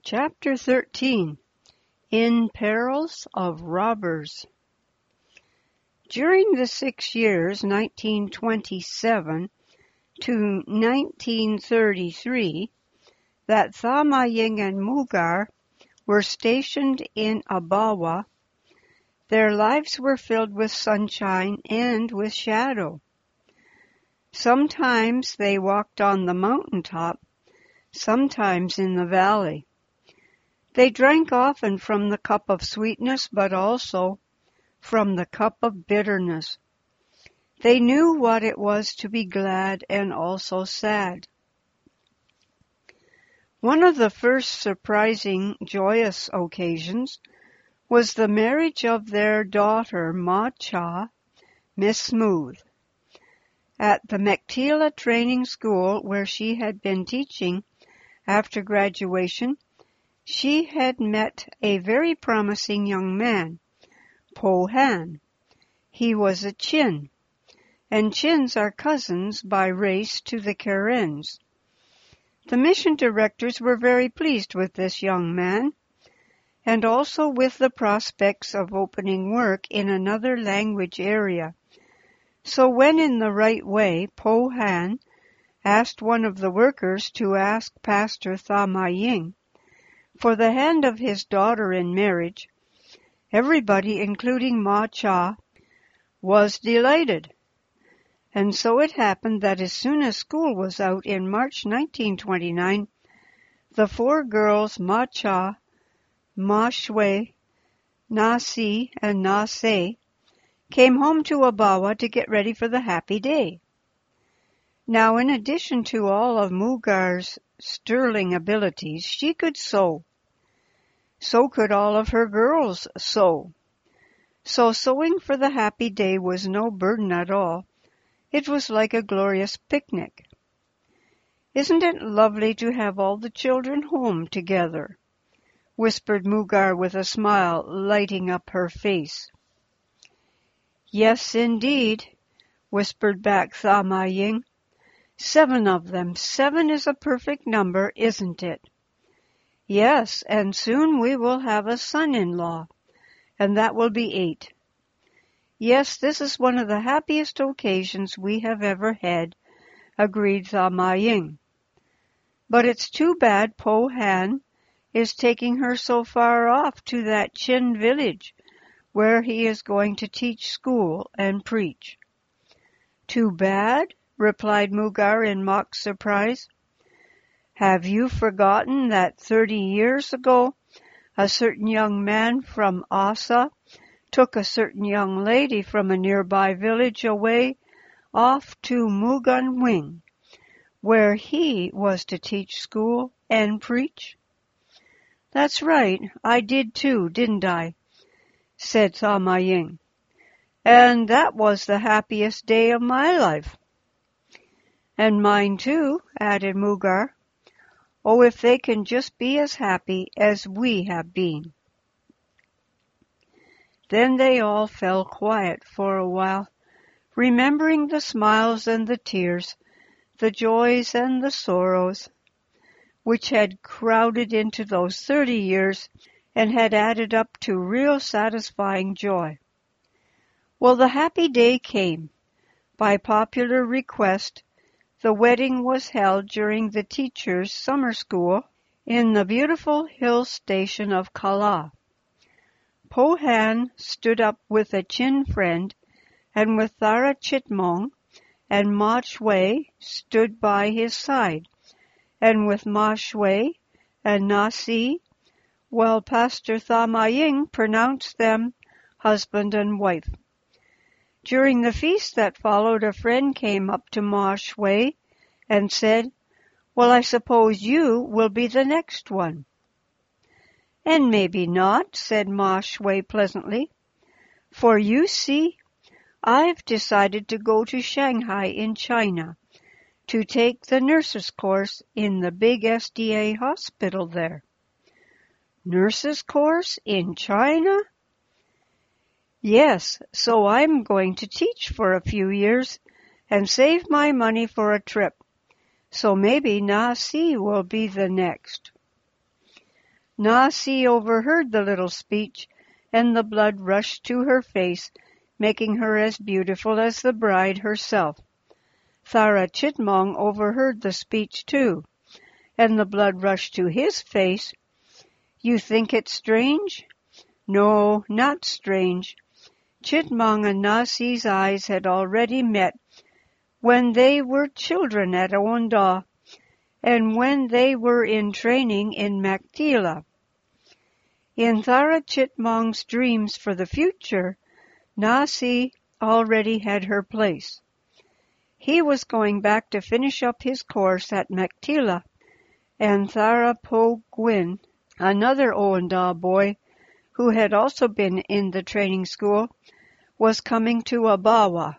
Chapter 13. In Perils of Robbers. During the 6 years 1927 to 1933 that Tha-Ma-Ying and Mugar were stationed in Abawa, their lives were filled with sunshine and with shadow. Sometimes they walked on the mountaintop, sometimes in the valley. They drank often from the cup of sweetness, but also from the cup of bitterness. They knew what it was to be glad and also sad. One of the first surprising, joyous occasions was the marriage of their daughter, Ma Cha, Miss Smooth. At the Mektila Training School, where she had been teaching after graduation, she had met a very promising young man, Po Han. He was a Chin, and Chins are cousins by race to the Karens. The mission directors were very pleased with this young man, and also with the prospects of opening work in another language area. So when in the right way, Po Han asked one of the workers to ask Pastor Tha-Ma-Ying for the hand of his daughter in marriage, everybody, including Ma Cha, was delighted. And so it happened that as soon as school was out in March 1929, the four girls, Ma Cha, Ma Shui, Na Si, and Na Se, came home to Abawa to get ready for the happy day. Now, in addition to all of Mugar's sterling abilities, she could sew. So could all of her girls sew. So sewing for the happy day was no burden at all. It was like a glorious picnic. "Isn't it lovely to have all the children home together?" whispered Mugar with a smile lighting up her face. "Yes, indeed," whispered back Tha-Ma-Ying. "7 of them. 7 is a perfect number, isn't it?" "Yes, and soon we will have a son-in-law, and that will be 8. "Yes, this is one of the happiest occasions we have ever had," agreed Tha-Ma-Ying. "But it's too bad Po Han is taking her so far off to that Chin village, where he is going to teach school and preach." "Too bad?" replied Mugar in mock surprise. "Have you forgotten that 30 years ago a certain young man from Asa took a certain young lady from a nearby village away off to Mugan Wing, where he was to teach school and preach?" "That's right, I did too, didn't I?" said Tha-Ma-Ying. "And that was the happiest day of my life." "And mine too," added Mugar. "Oh, if they can just be as happy as we have been." Then they all fell quiet for a while, remembering the smiles and the tears, the joys and the sorrows, which had crowded into those 30 years and had added up to real satisfying joy. Well, the happy day came. By popular request, the wedding was held during the teachers' summer school in the beautiful hill station of Kala. Po Han stood up with a Chin friend, and with Thara Chitmong and Ma Shui stood by his side, and with Ma Shui and Na Si, while Pastor Tha-Ma-Ying pronounced them husband and wife. During the feast that followed, a friend came up to Ma Shui and said, "Well, I suppose you will be the next one." "And maybe not," said Ma Shui pleasantly, "for you see, I've decided to go to Shanghai in China to take the nurses' course in the big SDA hospital there." "Nurses' course in China?" "Yes, so I'm going to teach for a few years and save my money for a trip. So maybe Na Si will be the next." Nasi overheard the little speech, and the blood rushed to her face, making her as beautiful as the bride herself. Thara Chitmong overheard the speech too, and the blood rushed to his face. You think it strange? No, not strange. Chitmong and Nasi's eyes had already met when they were children at Aondaw, and when they were in training in Mactila. In Thara Chitmong's dreams for the future, Nasi already had her place. He was going back to finish up his course at Mactila, and Thara Po Gwyn, another Aondaw boy who had also been in the training school, was coming to Abawa.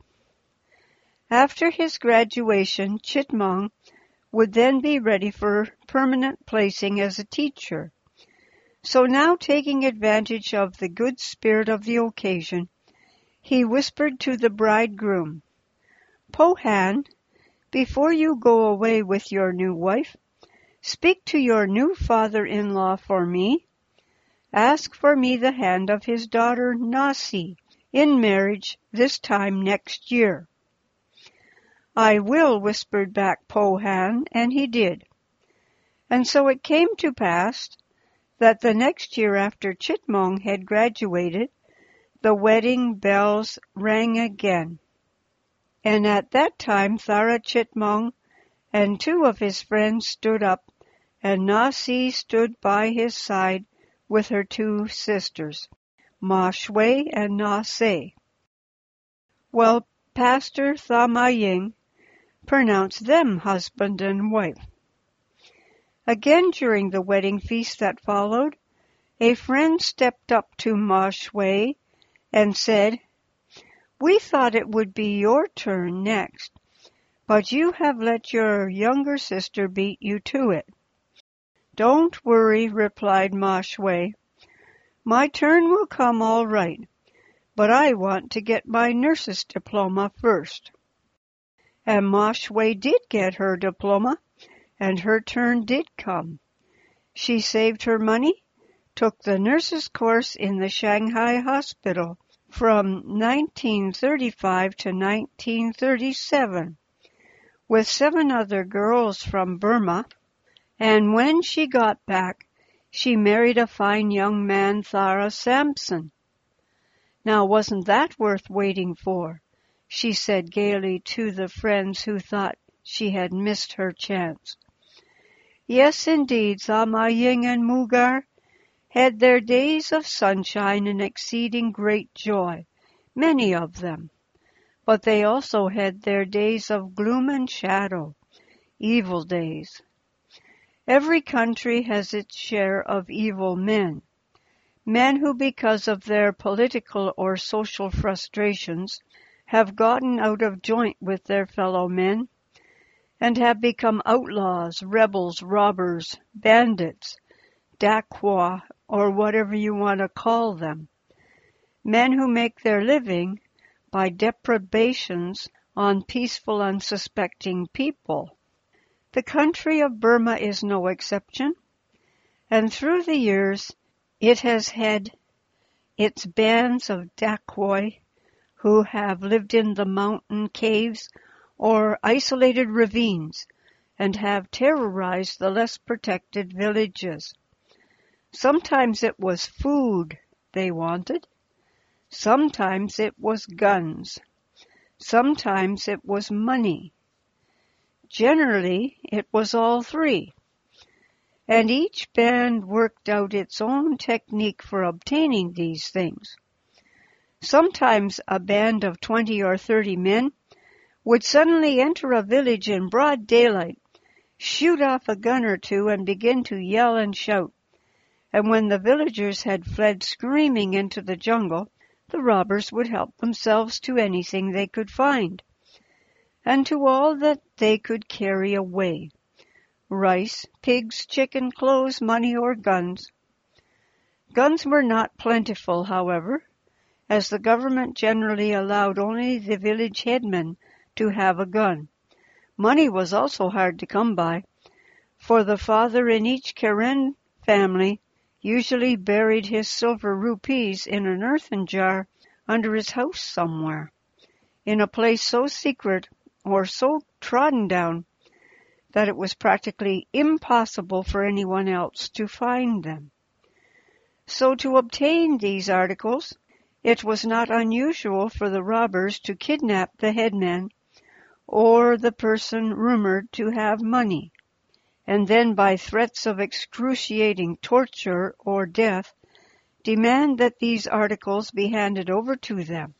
After his graduation, Chitmong would then be ready for permanent placing as a teacher. So now, taking advantage of the good spirit of the occasion, he whispered to the bridegroom, Pohan, before you go away with your new wife, speak to your new father-in-law for me. Ask for me the hand of his daughter Nasi in marriage this time next year. I will, whispered back Pohan, and he did. And so it came to pass that the next year after Chitmong had graduated, the wedding bells rang again. And at that time Thara Chitmong and two of his friends stood up, and Nasi stood by his side with her two sisters, Ma Shui and Na Se. Well, Pastor Thama Ying pronounced them husband and wife. Again during the wedding feast that followed, a friend stepped up to Ma Shui and said, We thought it would be your turn next, but you have let your younger sister beat you to it. Don't worry, replied Ma Shui. My turn will come all right, but I want to get my nurse's diploma first. And Ma Shui did get her diploma, and her turn did come. She saved her money, took the nurse's course in the Shanghai hospital from 1935 to 1937, with 7 other girls from Burma, and when she got back, she married a fine young man, Thara Sampson. Now wasn't that worth waiting for? She said gaily to the friends who thought she had missed her chance. Yes, indeed, Thama Ying and Mugar had their days of sunshine and exceeding great joy, many of them. But they also had their days of gloom and shadow, evil days. Every country has its share of evil men, men who because of their political or social frustrations have gotten out of joint with their fellow men and have become outlaws, rebels, robbers, bandits, dacoits, or whatever you want to call them. Men who make their living by depredations on peaceful, unsuspecting people. The country of Burma is no exception, and through the years it has had its bands of dacoits who have lived in the mountain caves or isolated ravines and have terrorized the less protected villages. Sometimes it was food they wanted. Sometimes it was guns. Sometimes it was money. Generally, it was all three. And each band worked out its own technique for obtaining these things. Sometimes a band of 20 or 30 men would suddenly enter a village in broad daylight, shoot off a gun or two, and begin to yell and shout. And when the villagers had fled screaming into the jungle, the robbers would help themselves to anything they could find, and to all that they could carry away: rice, pigs, chicken, clothes, money, or guns. Guns were not plentiful, however, as the government generally allowed only the village headmen to have a gun. Money was also hard to come by, for the father in each Karen family usually buried his silver rupees in an earthen jar under his house somewhere, in a place so secret or so trodden down that it was practically impossible for anyone else to find them. So to obtain these articles, it was not unusual for the robbers to kidnap the headman or the person rumored to have money, and then by threats of excruciating torture or death, demand that these articles be handed over to them.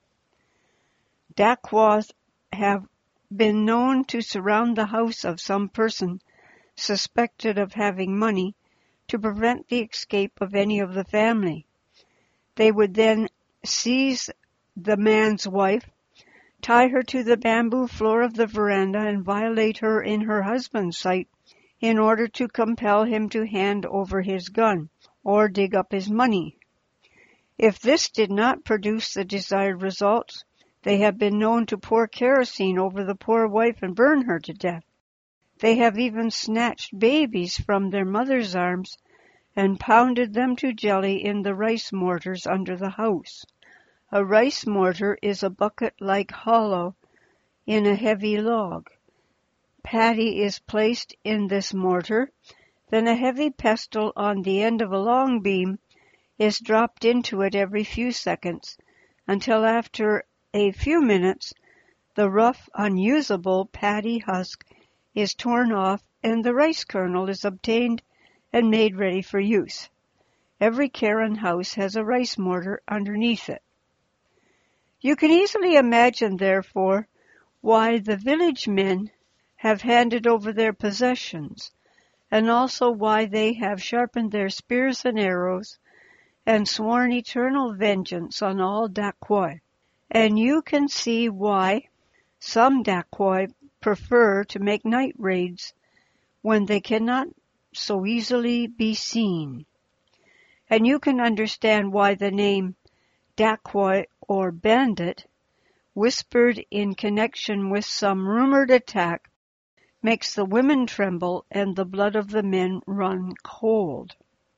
Dacoits have been known to surround the house of some person suspected of having money to prevent the escape of any of the family. They would then seize the man's wife, tie her to the bamboo floor of the veranda, and violate her in her husband's sight in order to compel him to hand over his gun or dig up his money. If this did not produce the desired results, they have been known to pour kerosene over the poor wife and burn her to death. They have even snatched babies from their mother's arms and pounded them to jelly in the rice mortars under the house. A rice mortar is a bucket-like hollow in a heavy log. Paddy is placed in this mortar, then a heavy pestle on the end of a long beam is dropped into it every few seconds, until after a few minutes the rough, unusable paddy husk is torn off and the rice kernel is obtained and made ready for use. Every Karen house has a rice mortar underneath it. You can easily imagine, therefore, why the village men have handed over their possessions, and also why they have sharpened their spears and arrows and sworn eternal vengeance on all Dacoits. And you can see why some Dacoits prefer to make night raids when they cannot so easily be seen. And you can understand why the name Dacoit or bandit, whispered in connection with some rumored attack, makes the women tremble and the blood of the men run cold.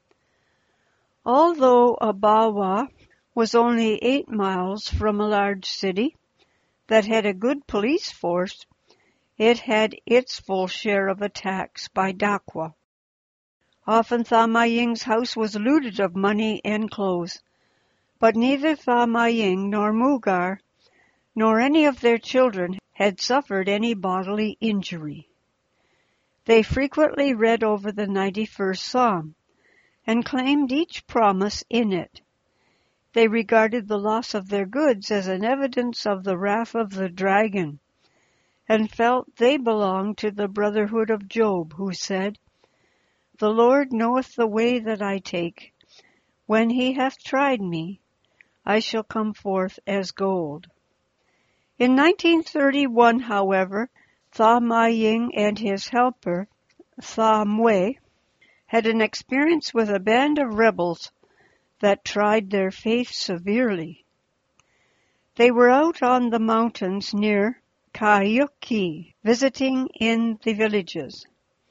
Although Abawa was only 8 miles from a large city that had a good police force, it had its full share of attacks by Dacoits. Often Tha Ma Ying's house was looted of money and clothes, but neither Tha Ma Ying nor Mugar nor any of their children had suffered any bodily injury. They frequently read over the 91st Psalm and claimed each promise in it. They regarded the loss of their goods as an evidence of the wrath of the dragon, and felt they belonged to the brotherhood of Job, who said, "The Lord knoweth the way that I take. When he hath tried me, I shall come forth as gold." In 1931, however, Tha Ma Ying and his helper, Tha Mwe, had an experience with a band of rebels that tried their faith severely. They were out on the mountains near Kaiuki, visiting in the villages.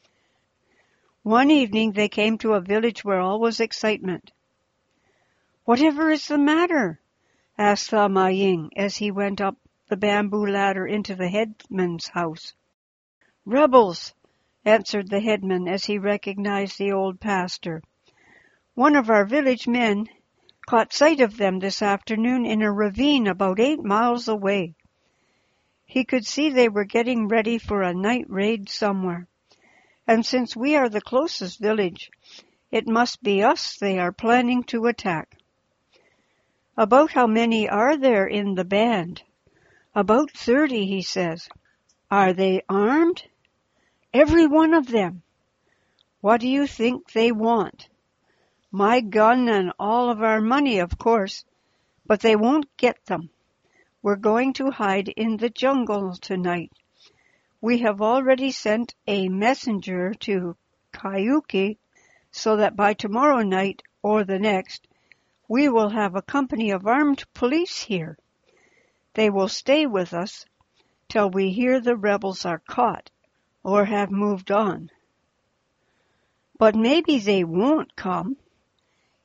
One evening they came to a village where all was excitement. "Whatever is the matter?" asked Tha Ma Ying as he went up the bamboo ladder into the headman's house. "Rebels," answered the headman as he recognized the old pastor. "One of our village men caught sight of them this afternoon in a ravine about 8 miles away. He could see they were getting ready for a night raid somewhere, and since we are the closest village, it must be us they are planning to attack." "About how many are there in the band?" "About 30, he says." "Are they armed?" "Every one of them." "What do you think they want?" "My gun and all of our money, of course, but they won't get them. We're going to hide in the jungle tonight. We have already sent a messenger to Kaiuki so that by tomorrow night or the next, we will have a company of armed police here. They will stay with us till we hear the rebels are caught or have moved on." "But maybe they won't come."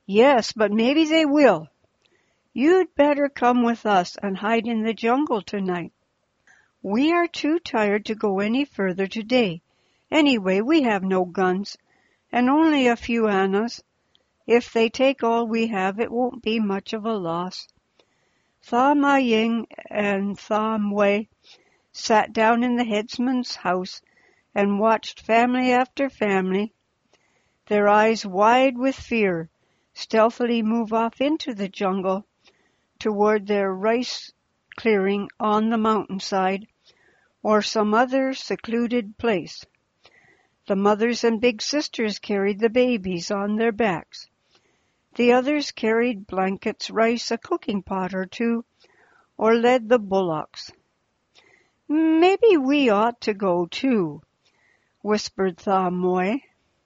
Yes, but maybe they will. You'd better come with us and hide in the jungle tonight. We are too tired to go any further today. Anyway, we have no guns, and only a few annas. If they take all we have, it won't be much of a loss. Tha Ma Ying and Tha Mwei sat down in the headsman's house and watched family after family, their eyes wide with fear, stealthily move off into the jungle toward their rice clearing on the mountainside or some other secluded place. The mothers and big sisters carried the babies on their backs. The others carried blankets, rice, a cooking pot or two, or led the bullocks. Maybe we ought to go too, whispered Tha Mwei.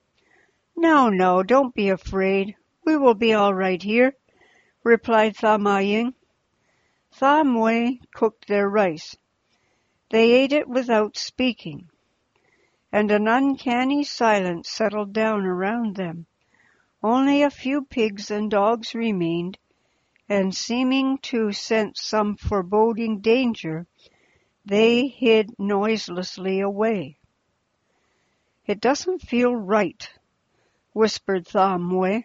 No, don't be afraid. We will be all right here, replied Tha Ma Ying. Tha Mwei cooked their rice. They ate it without speaking, and an uncanny silence settled down around them. Only a few pigs and dogs remained, and seeming to sense some foreboding danger, they hid noiselessly away. It doesn't feel right, whispered Tha Mwei.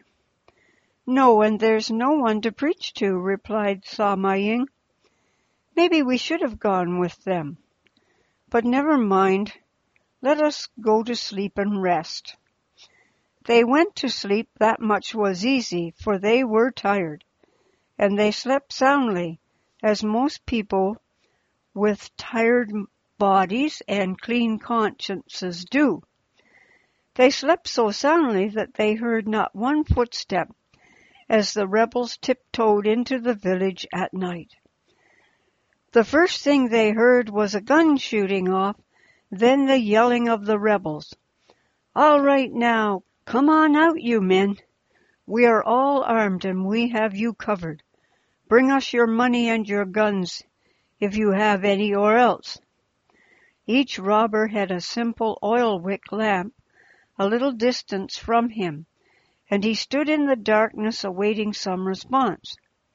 No, and there's no one to preach to, replied Tha Ma Ying. Maybe we should have gone with them. But never mind. Let us go to sleep and rest. They went to sleep, that much was easy, for they were tired, and they slept soundly, as most people with tired bodies and clean consciences do. They slept so soundly that they heard not one footstep as the rebels tiptoed into the village at night. The first thing they heard was a gun shooting off, then the yelling of the rebels. All right now, come on out, you men. We are all armed and we have you covered. Bring us your money and your guns, if you have any, or else. Each robber had a simple oil-wick lamp a little distance from him, and he stood in the darkness awaiting some response.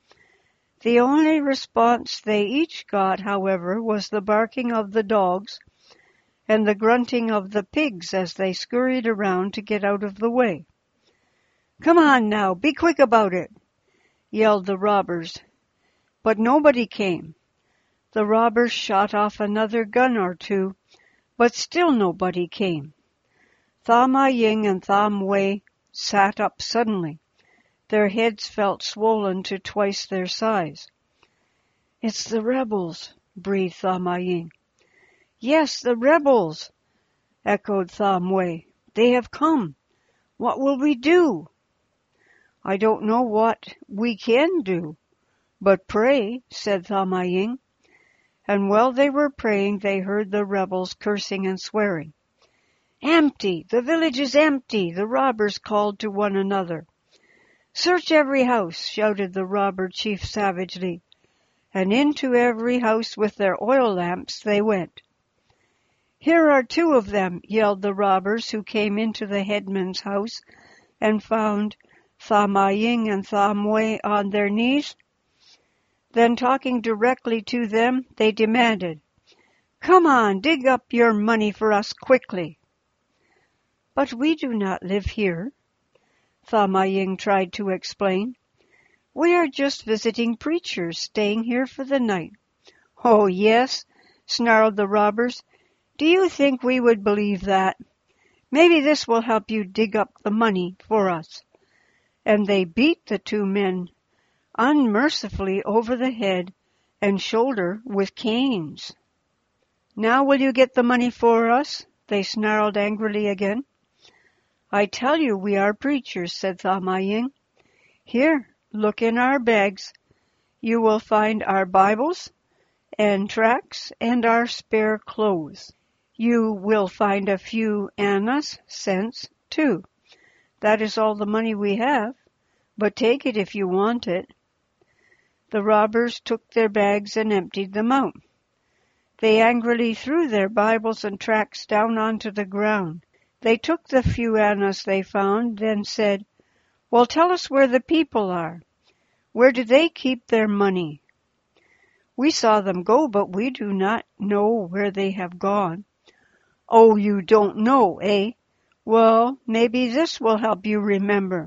The only response they each got, however, was the barking of the dogs and the grunting of the pigs as they scurried around to get out of the way. Come on now, be quick about it, yelled the robbers. But nobody came. The robbers shot off another gun or two, but still nobody came. Tha Ma Ying and Tha Mwei sat up suddenly. Their heads felt swollen to twice their size. It's the rebels, breathed Tha Ma Ying. Yes, the rebels, echoed Tha Mwei. They have come. What will we do? I don't know what we can do, but pray, said Tha Ma Ying. And while they were praying, they heard the rebels cursing and swearing. Empty! The village is empty! The robbers called to one another. Search every house, shouted the robber chief savagely, and into every house with their oil lamps they went. Here are two of them, yelled the robbers who came into the headman's house and found Tha Ma Ying and Tha Mwei on their knees. Then talking directly to them, they demanded, Come on, dig up your money for us quickly. But we do not live here, Tha Ma Ying tried to explain. We are just visiting preachers, staying here for the night. Oh, yes, snarled the robbers. Do you think we would believe that? Maybe this will help you dig up the money for us. And they beat the two men unmercifully over the head and shoulder with canes. Now will you get the money for us? They snarled angrily again. I tell you we are preachers, said Tha Ma Ying. Here, look in our bags. You will find our Bibles and tracts and our spare clothes. You will find a few annas, cents, too. That is all the money we have, but take it if you want it. The robbers took their bags and emptied them out. They angrily threw their Bibles and tracts down onto the ground. They took the few annas they found, then said, Well, tell us where the people are. Where do they keep their money? We saw them go, but we do not know where they have gone. Oh, you don't know, eh? Well, maybe this will help you remember.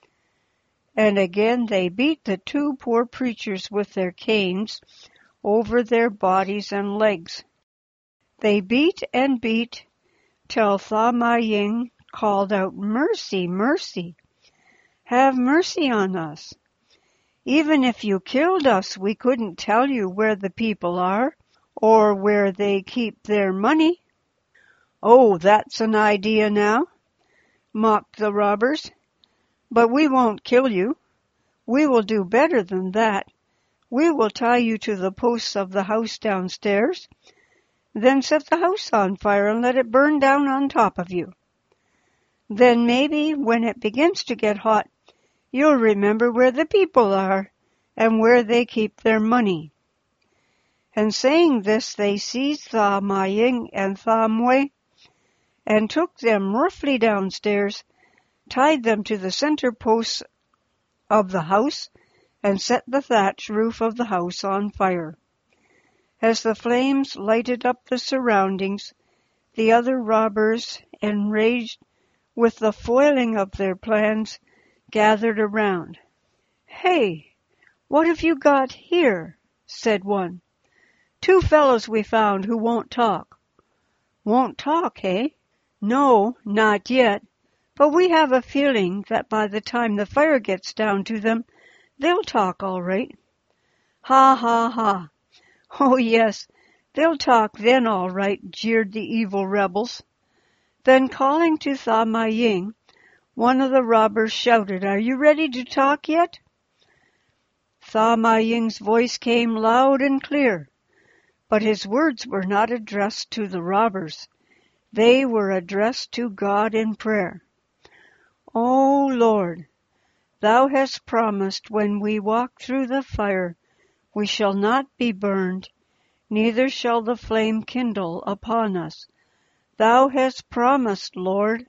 And again they beat the two poor preachers with their canes over their bodies and legs. They beat and beat till Tha Ma Ying called out, "Mercy, mercy, have mercy on us. Even if you killed us, we couldn't tell you where the people are or where they keep their money." "Oh, that's an idea now," mocked the robbers. "But we won't kill you. We will do better than that. We will tie you to the posts of the house downstairs, then set the house on fire and let it burn down on top of you. Then maybe when it begins to get hot, you'll remember where the people are and where they keep their money." And saying this, they seized Tha Ma Ying and Tha Mui and took them roughly downstairs, tied them to the center posts of the house, and set the thatch roof of the house on fire. As the flames lighted up the surroundings, the other robbers, enraged with the foiling of their plans, gathered around. "Hey, what have you got here?" said one. "Two fellows we found who won't talk." "Won't talk, eh?" "No, not yet, but we have a feeling that by the time the fire gets down to them, they'll talk all right." "Ha, ha, ha. Oh, yes, they'll talk then all right," jeered the evil rebels. Then calling to Tha Ma Ying, one of the robbers shouted, "Are you ready to talk yet?" Tha Ma Ying's voice came loud and clear, but his words were not addressed to the robbers. They were addressed to God in prayer. "O Lord, Thou hast promised when we walk through the fire, we shall not be burned, neither shall the flame kindle upon us. Thou hast promised, Lord."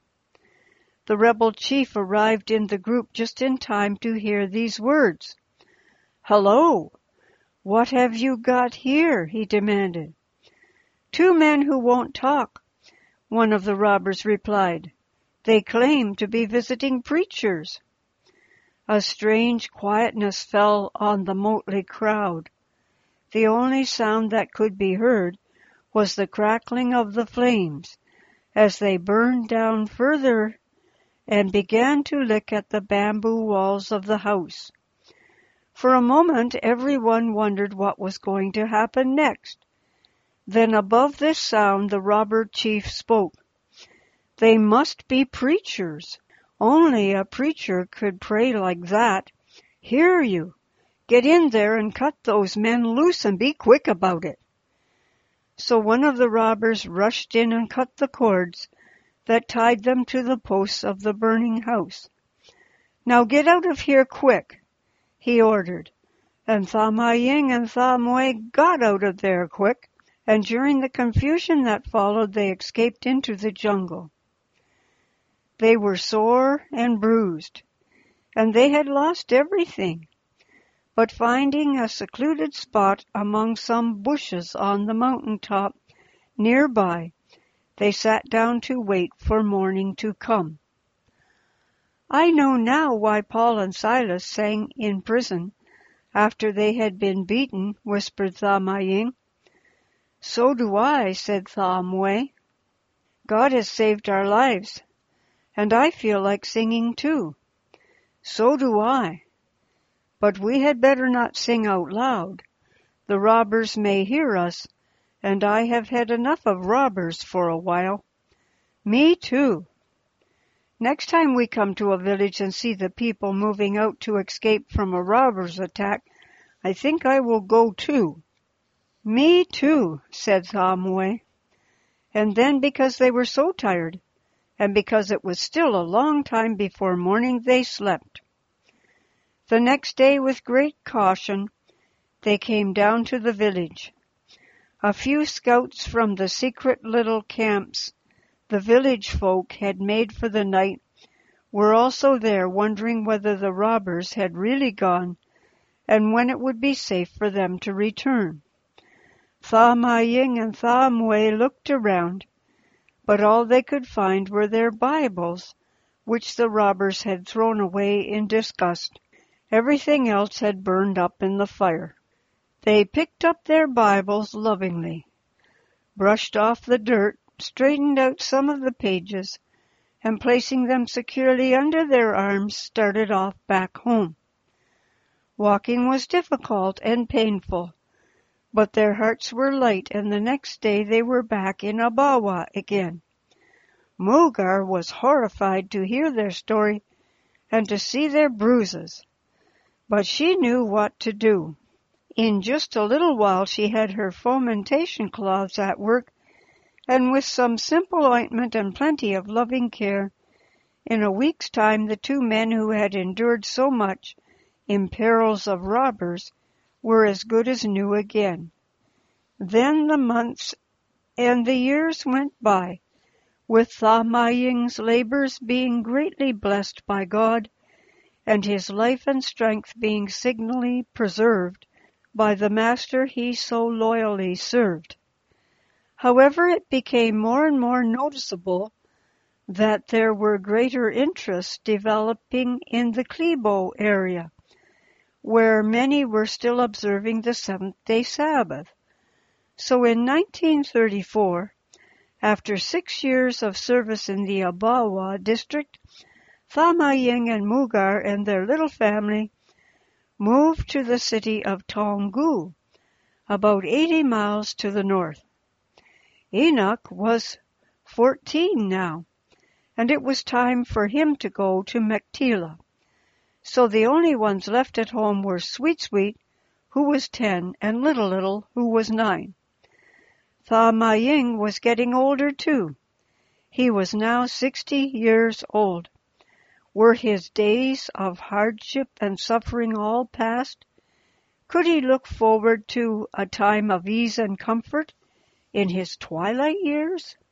The rebel chief arrived in the group just in time to hear these words. "Hello, what have you got here?" he demanded. "Two men who won't talk," one of the robbers replied. "They claim to be visiting preachers." A strange quietness fell on the motley crowd. The only sound that could be heard was the crackling of the flames as they burned down further and began to lick at the bamboo walls of the house. For a moment everyone wondered what was going to happen next. Then above this sound the robber chief spoke. "They must be preachers. Only a preacher could pray like that. Hear you! Get in there and cut those men loose and be quick about it." So one of the robbers rushed in and cut the cords that tied them to the posts of the burning house. "Now get out of here quick," he ordered, and Tha Ma Ying and Tha Mui got out of there quick, and during the confusion that followed they escaped into the jungle. They were sore and bruised, and they had lost everything. But finding a secluded spot among some bushes on the mountain top nearby, they sat down to wait for morning to come. "I know now why Paul and Silas sang in prison after they had been beaten," whispered Tha Ma Ying. "So do I," said Tha Mui. "God has saved our lives, and I feel like singing too." "So do I. But we had better not sing out loud. The robbers may hear us, and I have had enough of robbers for a while." "Me too. Next time we come to a village and see the people moving out to escape from a robber's attack, I think I will go too." "Me too," said Tha Mui. And then, because they were so tired, and because it was still a long time before morning, they slept. The next day, with great caution, they came down to the village. A few scouts from the secret little camps the village folk had made for the night were also there, wondering whether the robbers had really gone and when it would be safe for them to return. Tha Ma Ying and Tha Mue looked around, but all they could find were their Bibles, which the robbers had thrown away in disgust. Everything else had burned up in the fire. They picked up their Bibles lovingly, brushed off the dirt, straightened out some of the pages, and placing them securely under their arms, started off back home. Walking was difficult and painful, but their hearts were light, and the next day they were back in Abawa again. Mugar was horrified to hear their story and to see their bruises, but she knew what to do. In just a little while she had her fomentation cloths at work, and with some simple ointment and plenty of loving care, in a week's time the two men who had endured so much in perils of robbers were as good as new again. Then the months and the years went by, with Tha Ma Ying's labors being greatly blessed by God, and his life and strength being signally preserved by the master he so loyally served. However, it became more and more noticeable that there were greater interests developing in the Klebo area, where many were still observing the seventh-day Sabbath. So in 1934, after 6 years of service in the Abawa district, Tha Ma Ying and Mugar and their little family moved to the city of Taungoo, about 80 miles to the north. Enoch was 14 now, and it was time for him to go to Mektila. So the only ones left at home were Sweet Sweet, who was 10, and Little Little, who was 9. Tha Ma Ying was getting older too. He was now 60 years old. Were his days of hardship and suffering all past? Could he look forward to a time of ease and comfort in his twilight years?